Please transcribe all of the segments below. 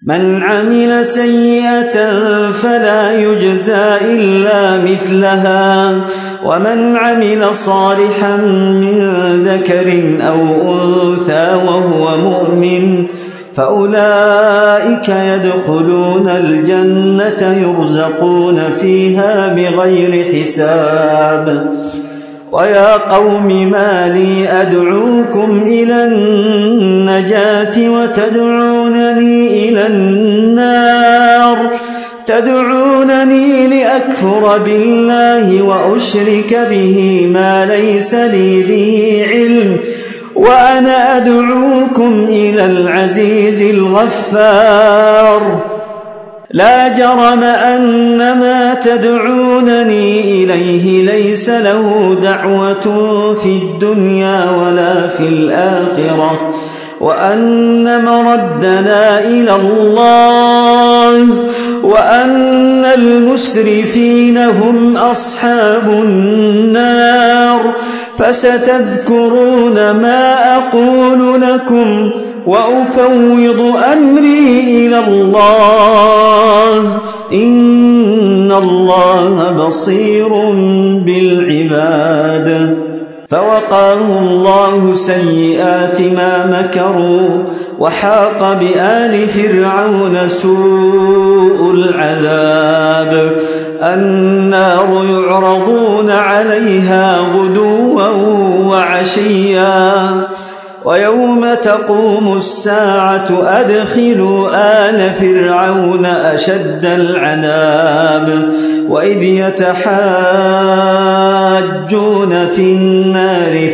من عمل سيئة فلا يجزى إلا مثلها ومن عمل صالحا من ذكر أو أنثى وهو مؤمن فأولئك يدخلون الجنة يرزقون فيها بغير حساب. ويا قوم ما لي أدعوكم إلى النجاة وتدعونني إلى النار تدعونني لأكفر بالله وأشرك به ما ليس لي به علم وأنا أدعوكم إلى العزيز الغفار. لا جرم أن ما تدعونني إليه ليس له دعوة في الدنيا ولا في الآخرة وأن مردنا إلى الله وأن المسرفين هم أصحاب النار. فستذكرون ما أقول لكم وأفوض أمري إلى الله إن الله بصير بالعباد. فوقاه الله سيئات ما مكروا وحاق بآل فرعون سوء العذاب. النار يعرضون عليها غدوا وعشيا ويوم تقوم الساعة أدخلوا آل فرعون أشد العذاب. وإذ يتحاجون في النار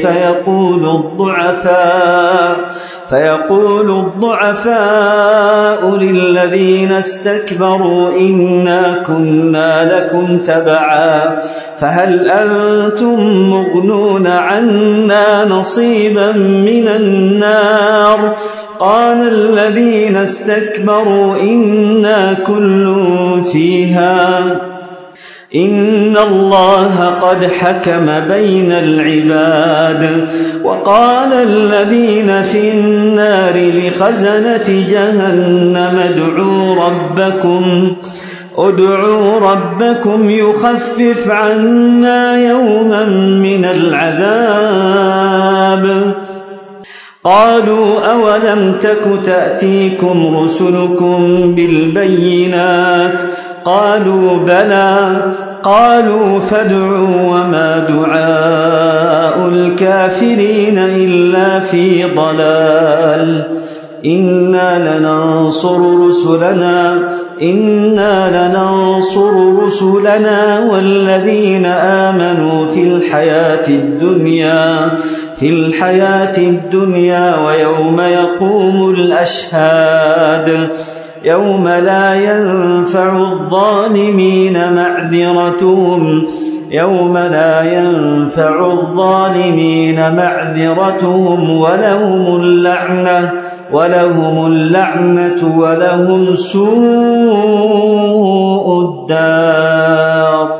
فيقول الضعفاء للذين استكبروا إنا كنا لكم تبعا فهل أنتم مغنون عنا نصيبا من النار. قال الذين استكبروا إنا كل فيها إن الله قد حكم بين العباد. وقال الذين في النار لخزنة جهنم ادعوا ربكم يخفف عنا يوما من العذاب. قالوا أولم تك تأتيكم رسلكم بالبينات قالوا بلى قالوا فادعوا وما دعاء الكافرين إلا في ضلال. إنا لننصر رسلنا والذين آمنوا في الحياة الدنيا ويوم يقوم الأشهاد يوم لا ينفع الظالمين معذرتهم ولهم اللعنة ولهم سوء الدار.